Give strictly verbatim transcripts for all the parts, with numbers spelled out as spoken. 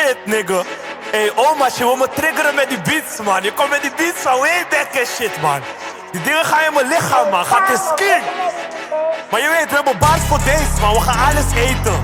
shit, nigga. Hey, oma, je wil me triggeren met die beats, man. Je komt met die beats van way back en shit, man. Die dingen gaan in mijn lichaam, man. Gaat in skin. Maar je weet, we hebben baas voor deze, man. We gaan alles eten.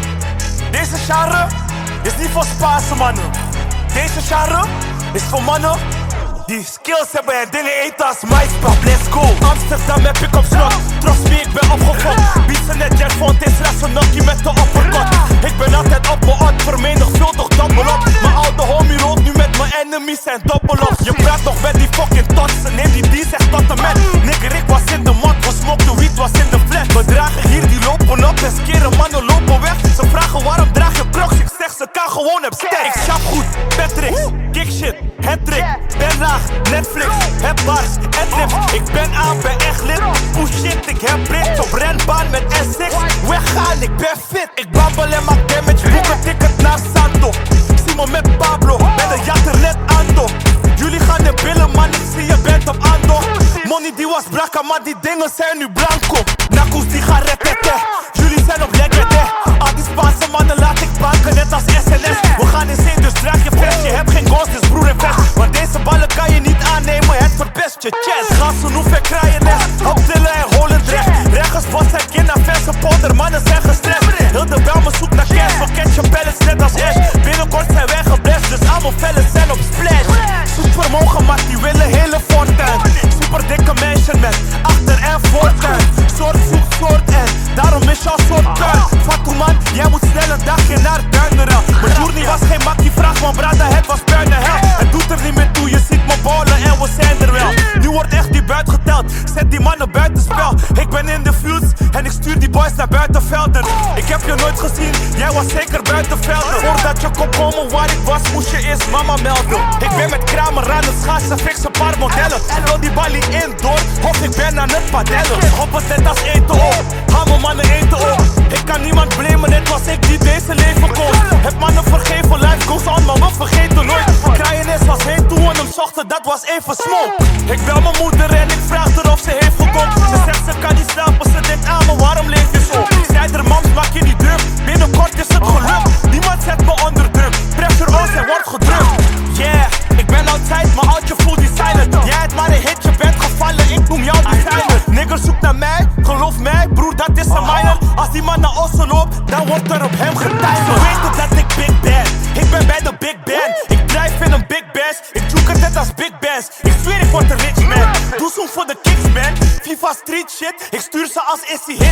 Deze genre is niet voor Spaanse mannen. Deze genre is voor mannen die skills hebben en dingen eten als maïspap. Let's go. Amsterdam heb ik op slot. Trust me, ik ben opgefokt. Bietsen net Jet Font is Lassenokkie met de uppercut. Ik ben altijd op mijn odd, vermenigvuldig dobbel op. Mijn oude homie rolt nu met mijn enemies en dobbel op. Je praat nog met die fucking totsen. Neem die die zegt tot en met. Nigger, ik was in de mat, we smokten wiet, was in de flat. We dragen hier, die lopen op en skeren mannen lopen weg. Ze vragen waarom draag je crocs, ik zeg ze kan gewoon op stek. Ik snap goed, Patrick, kick shit, hattrick, ben laag, Netflix, heb bars, adlibs. Ik ben aan, ben echt lid. Push shit, ik heb bricks op renbaan met S six. Weggaan, ik ben fit. Ik babbel en maak damage, boek een ticket naar Santo. Simon met Pablo, met een jachter net Ando. Jullie gaan in billen, man, ik zie je bent op Ando. Money die was brakka, maar die dingen zijn nu blanco. Nakkoes die gaan repeten, jullie zijn op lekkerte. Al die Spaanse mannen laat ik banken, net als S N S. We gaan in zee, dus draag je vest. Je hebt geen goals, dus broer en vest. Maar deze ballen kan je niet aannemen, het verpest je chest. Gassen, hoeveel kraaien nest, optillen en holen drecht. Rechts was zijn kind naar verse polder, mannen zijn gestrest. Heel de bel me zoekt naar cash, van catch je pellets net als Ash. Binnenkort zijn wij geblest, dus allemaal vellen zijn op splash. Supermogen, maar die willen hele fortuin. Super dikke mansion met achter- en voortuin. Soort zoekt soort en daarom is jouw soort tuin. Fatou man, jij moet snel een dagje naar Duineren. Mijn journey was geen makkie vraag, maar brada, het was puinen hel. Het doet er niet meer toe, je ziet me ballen en we zijn er wel. Nu wordt echt die buit geteld, zet die mannen buitenspel. Ik ben in de fields en ik stuur die boys naar buitenvelden. Ik heb je nooit gezien, jij was zeker buitenvelden. Voordat je kon komen waar ik was, moest je eerst mama melden. Ik ben met Kramer aan het schaatsen, fix een paar modellen. Wil die balie indoor, of ik ben aan het padellen. Op het net als eten op, hamer mannen eten op. Ik kan niemand blamen, net was ik die deze leven koos. Heb mannen vergeven, life goes on, maar we vergeten nooit. Kraaien is was heen toe en hem zochten, dat was even smoke. Ik bel mijn moeder en ik vraag haar of ze heeft gekocht. Ze zegt ze kan niet slapen, ze denkt aan me, waarom leef je zo? Zij er mams, maak je niet druk, binnenkort is het geluk. Niemand zet me onder druk, pressure ons en wordt gedrukt. Yeah, ik ben outside, maar oud je voelt die silent. Jij hebt maar een hit, je bent gevallen, ik noem jou designer. Nigger zoekt naar mij, geloof mij, broer dat is een minor. Als die man naar Ossen loopt, dan wordt er op hem getijld. Ze weten dat ik big ben, ik ben bij de big band. Ik drijf in een big bass, ik juke het net als big bass. Ik zweer ik word een rich man, doe zo'n voor de kicks man. FIFA street shit, ik stuur ze als is hij